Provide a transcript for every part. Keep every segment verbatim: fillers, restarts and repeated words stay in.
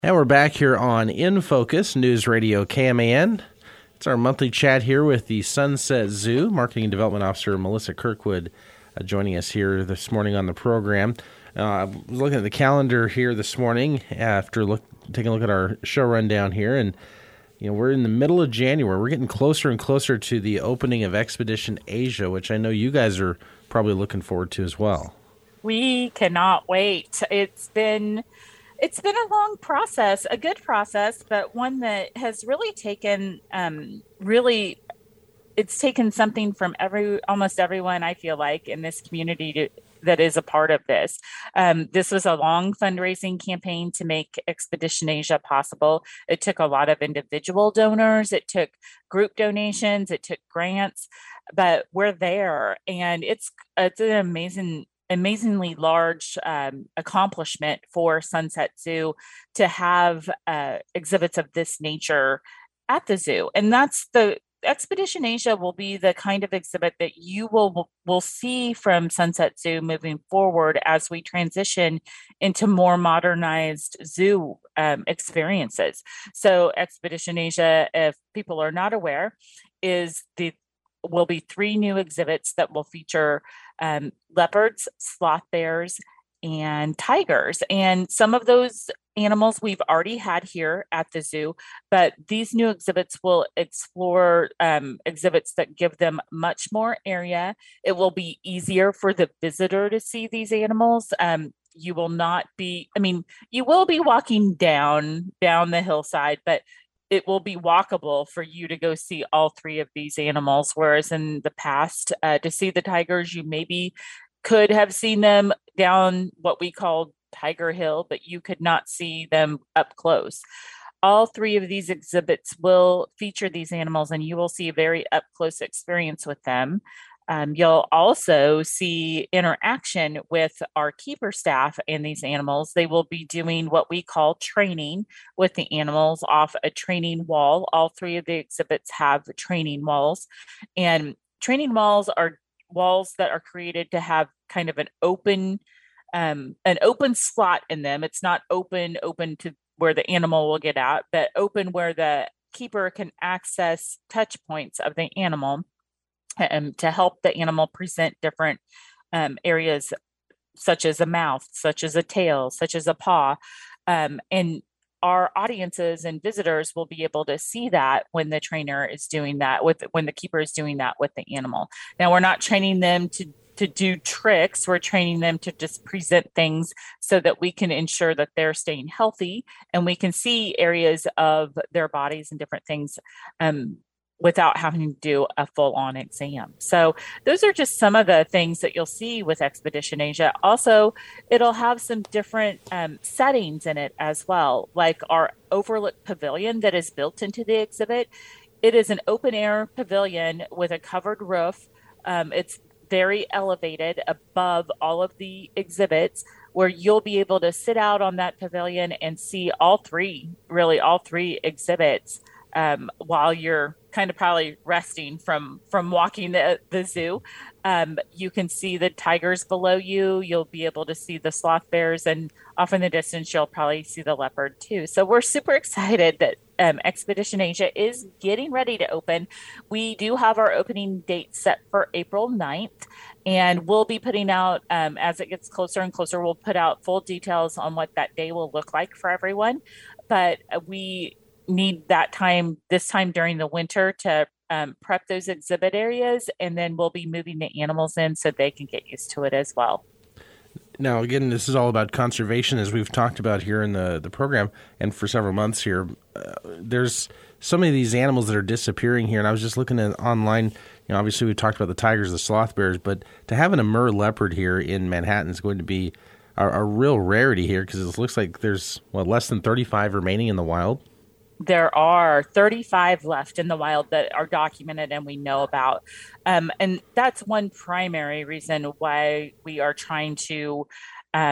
And we're back here on In Focus, News Radio K M A N. It's our monthly chat here with the Sunset Zoo. Marketing and Development Officer Melissa Kirkwood uh, joining us here this morning on the program. Uh, I was looking at the calendar here this morning after look, taking a look at our show rundown here, and you know we're in the middle of January. We're getting closer and closer to the opening of Expedition Asia, which I know you guys are probably looking forward to as well. We cannot wait. It's been it's been a long process, a good process, but one that has really taken um, really it's taken something from every almost everyone I feel like in this community to, that is a part of this. Um, this was a long fundraising campaign to make Expedition Asia possible. It took a lot of individual donors. It took group donations. It took grants, but we're there, and it's it's an amazing amazingly large um, accomplishment for Sunset Zoo to have uh, exhibits of this nature at the zoo. And that's the Expedition Asia will be the kind of exhibit that you will will see from Sunset Zoo moving forward as we transition into more modernized zoo um, experiences. So Expedition Asia, if people are not aware, is the will be three new exhibits that will feature um, leopards, sloth bears, and tigers. And some of those animals we've already had here at the zoo, but these new exhibits will explore um, exhibits that give them much more area. It will be easier for the visitor to see these animals. Um, you will not be, I mean, you will be walking down down the hillside, but it will be walkable for you to go see all three of these animals. Whereas in the past, uh, to see the tigers, you maybe could have seen them down what we call Tiger Hill, but you could not see them up close. All three of these exhibits will feature these animals, and you will see a very up close experience with them. Um, you'll also see interaction with our keeper staff and these animals. They will be doing what we call training with the animals off a training wall. All three of the exhibits have training walls, and training walls are walls that are created to have kind of an open um, an open slot in them. It's not open open to where the animal will get out, but open where the keeper can access touch points of the animal um, to help the animal present different um, areas, such as a mouth, such as a tail, such as a paw. Um, and our audiences and visitors will be able to see that when the trainer is doing that with when the keeper is doing that with the animal. Now, we're not training them to to do tricks. We're training them to just present things so that we can ensure that they're staying healthy and we can see areas of their bodies and different things um, without having to do a full-on exam. So those are just some of the things that you'll see with Expedition Asia. Also, it'll have some different um, settings in it as well, like our Overlook Pavilion that is built into the exhibit. It is an open-air pavilion with a covered roof. Um, it's very elevated above all of the exhibits, where you'll be able to sit out on that pavilion and see all three, really all three exhibits um, while you're kind of probably resting from from walking the, the zoo. Um, you can see the tigers below you. You'll be able to see the sloth bears, and off in the distance, you'll probably see the leopard too. So we're super excited that um, Expedition Asia is getting ready to open. We do have our opening date set for April ninth, and we'll be putting out, um, as it gets closer and closer, we'll put out full details on what that day will look like for everyone. But we need that time, this time during the winter, to um, prep those exhibit areas, and then we'll be moving the animals in so they can get used to it as well. Now, again, this is all about conservation, as we've talked about here in the, the program, and for several months here. Uh, there's so many of these animals that are disappearing here, and I was just looking at online. You know, obviously, we talked about the tigers, the sloth bears, but to have an Amur leopard here in Manhattan is going to be a, a real rarity here, because it looks like there's, what, less than thirty-five remaining in the wild? There are thirty-five left in the wild that are documented and we know about. Um, and that's one primary reason why we are trying to um,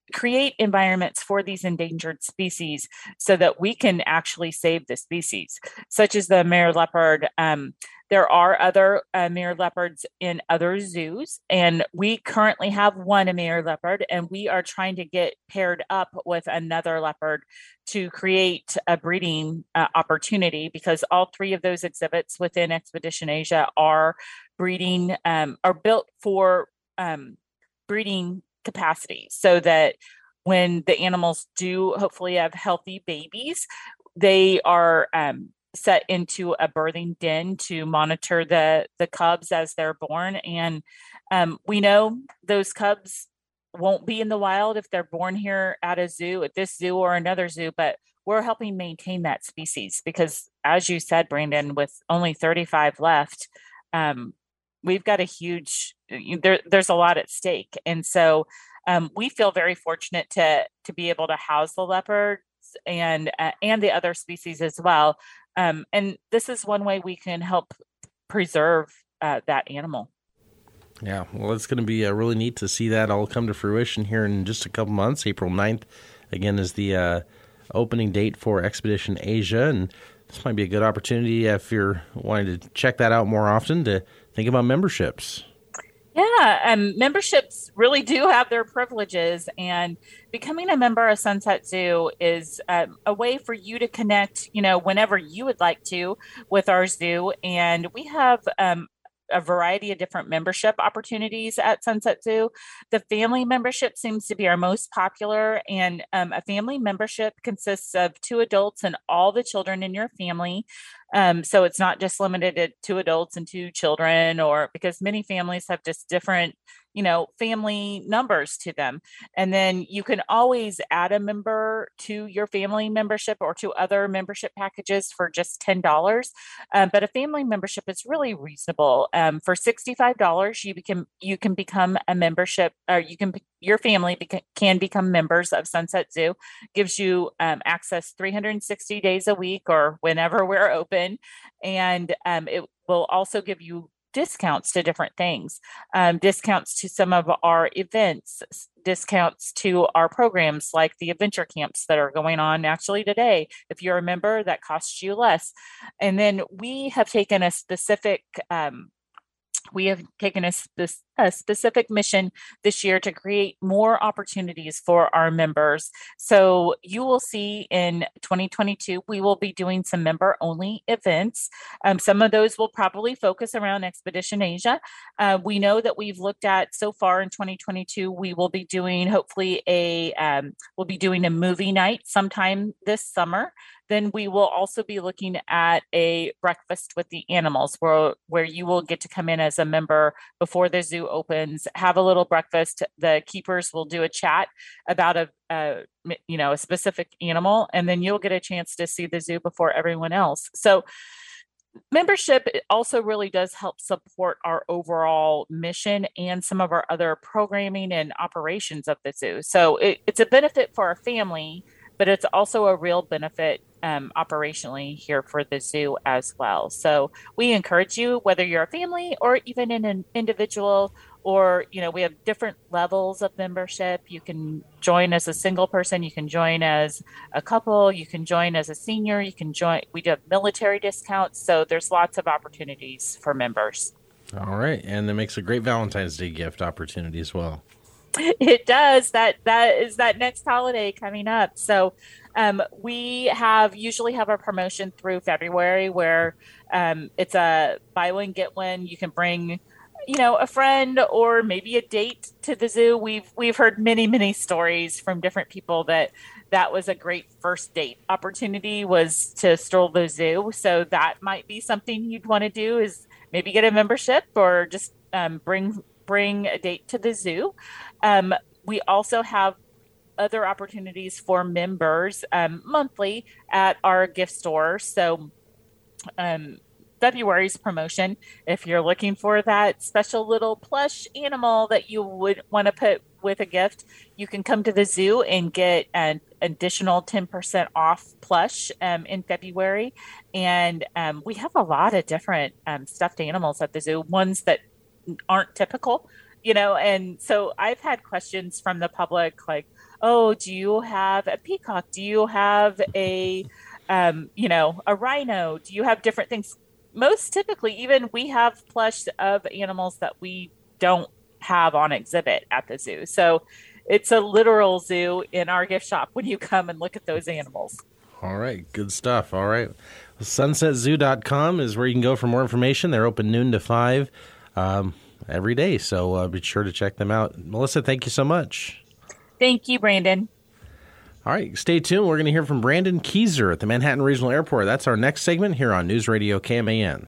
create environments for these endangered species so that we can actually save the species, such as the Amur leopard. Um, there are other Amur leopards in other zoos, and we currently have one Amur leopard, and we are trying to get paired up with another leopard to create a breeding uh, opportunity, because all three of those exhibits within Expedition Asia are breeding, um, are built for um, breeding capacity, so that when the animals do hopefully have healthy babies, they are um, set into a birthing den to monitor the the cubs as they're born. And um, we know those cubs won't be in the wild if they're born here at a zoo, at this zoo or another zoo, but we're helping maintain that species because, as you said, Brandon, with only thirty-five left, um, we've got a huge, there, there's a lot at stake. And so um, we feel very fortunate to to be able to house the leopards and uh, and the other species as well. Um, and this is one way we can help preserve uh, that animal. Yeah, well, it's going to be uh, really neat to see that all come to fruition here in just a couple months. April ninth, again, is the uh, opening date for Expedition Asia, and this might be a good opportunity if you're wanting to check that out more often to think about memberships. Yeah, um, memberships really do have their privileges, and becoming a member of Sunset Zoo is um, a way for you to connect, you know, whenever you would like to with our zoo. And we have um, a variety of different membership opportunities at Sunset Zoo. The family membership seems to be our most popular, and um, a family membership consists of two adults and all the children in your family. Um, so it's not just limited to two adults and two children, or because many families have just different, you know, family numbers to them. And then you can always add a member to your family membership or to other membership packages for just ten dollars. Um, but a family membership is really reasonable. Um, for sixty-five dollars, you become you can become a membership, or you can your family beca- can become members of Sunset Zoo. Gives you um, access three hundred sixty days a week or whenever we're open. And um, it will also give you discounts to different things, um, discounts to some of our events, discounts to our programs like the adventure camps that are going on actually today. If you're a member, that costs you less. And then we have taken a specific um, we have taken a, spe- a specific mission this year to create more opportunities for our members. So you will see in twenty twenty-two, we will be doing some member-only events. Um, some of those will probably focus around Expedition Asia. Uh, we know that we've looked at so far in twenty twenty-two, we will be doing hopefully a, um, we'll be doing a movie night sometime this summer. Then we will also be looking at a breakfast with the animals where, where you will get to come in as a member before the zoo opens, have a little breakfast. The keepers will do a chat about a, a you know, a specific animal, and then you'll get a chance to see the zoo before everyone else. So membership also really does help support our overall mission and some of our other programming and operations of the zoo. So it, it's a benefit for our family, but it's also a real benefit um, operationally here for the zoo as well. So we encourage you, whether you're a family or even in an individual, or, you know, we have different levels of membership. You can join as a single person, you can join as a couple, you can join as a senior, you can join, we do have military discounts. So there's lots of opportunities for members. All right. And that makes a great Valentine's Day gift opportunity as well. It does. That that is that next holiday coming up. So um, we have usually have our promotion through February where um, it's a buy one, get one. You can bring, you know, a friend or maybe a date to the zoo. We've we've heard many, many stories from different people that that was a great first date opportunity, was to stroll the zoo. So that might be something you'd want to do, is maybe get a membership or just um, bring bring a date to the zoo. Um, we also have other opportunities for members um, monthly at our gift store. So um, February's promotion, if you're looking for that special little plush animal that you would want to put with a gift, you can come to the zoo and get an additional ten percent off plush um, in February. And um, we have a lot of different um, stuffed animals at the zoo, ones that aren't typical, you know, and so I've had questions from the public like, oh, do you have a peacock? Do you have a, um, you know, a rhino? Do you have different things? Most typically, even we have plush of animals that we don't have on exhibit at the zoo. So it's a literal zoo in our gift shop when you come and look at those animals. All right. Good stuff. All right. sunset zoo dot com is where you can go for more information. They're open noon to five um, every day. So uh, be sure to check them out. Melissa, thank you so much. Thank you, Brandon. All right. Stay tuned. We're going to hear from Brandon Keyser at the Manhattan Regional Airport. That's our next segment here on News Radio K M A N.